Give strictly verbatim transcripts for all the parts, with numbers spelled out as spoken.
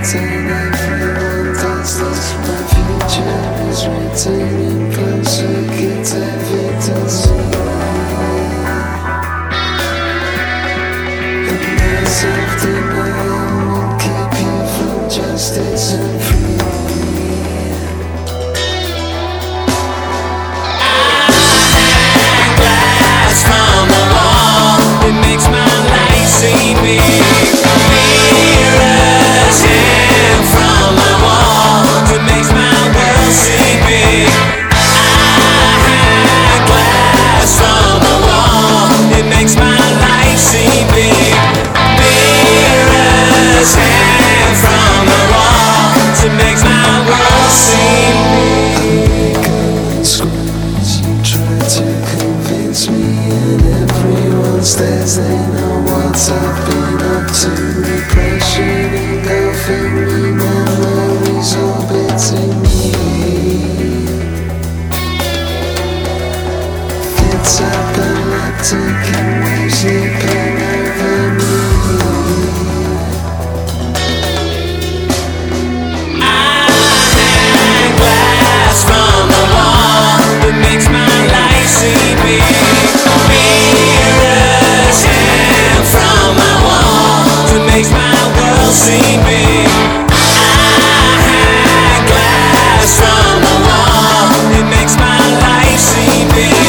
and everyone does this. My future is written in close-circuit evidence. And my self-denial will keep you from justice and freedom. Stares, they know what I've been up to. Repression engulfing me, memories orbiting me. It's epileptic and waves leaping over me. I hang glass from the wall that makes my life seem big. Makes my world seem big. I hang glass from the wall. It makes my life seem big.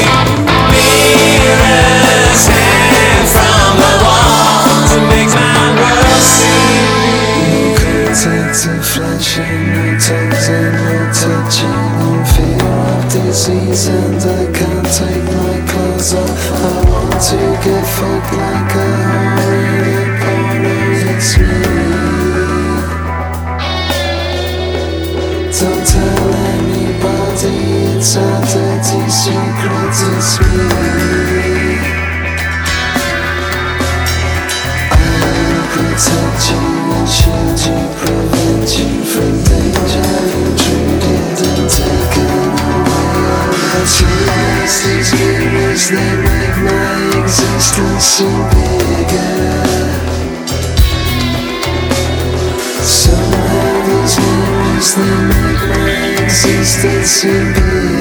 Mirrors hang from the walls. It makes my world seem big. No contact of flesh and no touch and no touching. No fear of disease and I can't take my clothes off. I want to get fucked like a whore. It's me. Don't tell anybody, it's a dirty secret, it's me. I will protect you and shield you, prevent you from danger, intruded and taken away. All the truth, these mirrors, they make my existence seem bigger. Somehow these mirrors, they make my existence seem big.